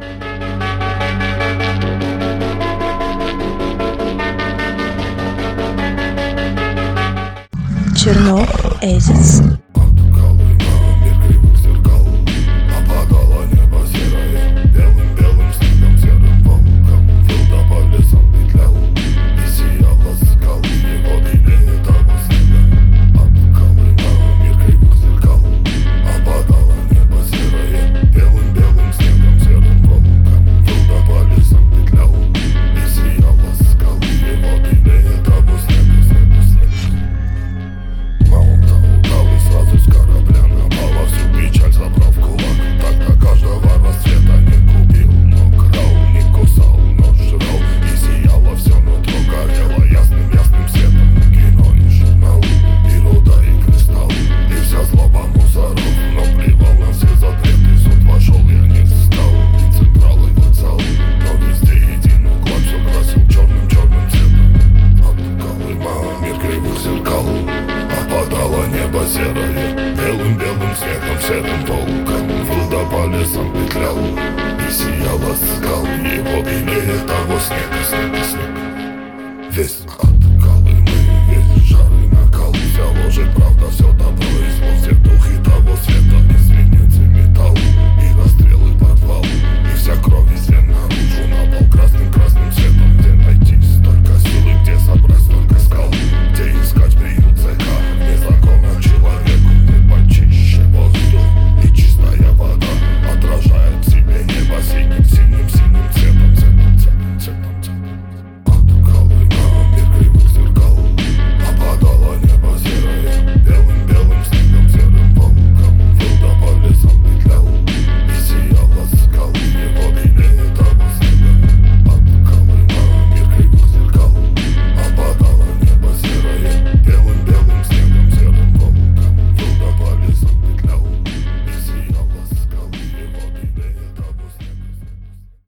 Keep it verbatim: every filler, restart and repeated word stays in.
Чернов Эзис. Серое, белым-белым снегом, серым волком Выл по лесам петлял и сияла скал. Его белее того снега, снега, снега. Весь от Колымы, весь жар и накал. Вся ложь и правда, все добро и зло, все духи того света.